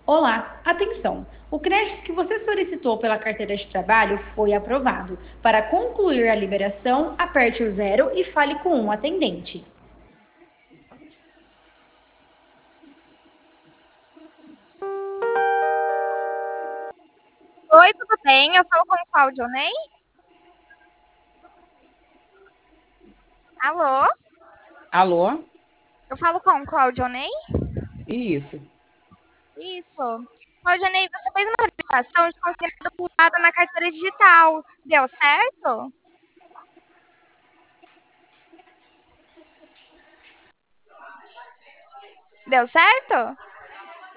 Olá, atenção! O crédito que você solicitou pela carteira de trabalho foi aprovado. Para concluir a liberação, aperte o zero e fale com um atendente. Oi, tudo bem? Eu falo com o Claudionei? Alô? Alô? Eu falo com o Claudionei? Isso. Isso. Claudionei, você fez uma solicitação de consignação pulada na carteira digital. Deu certo? Deu certo?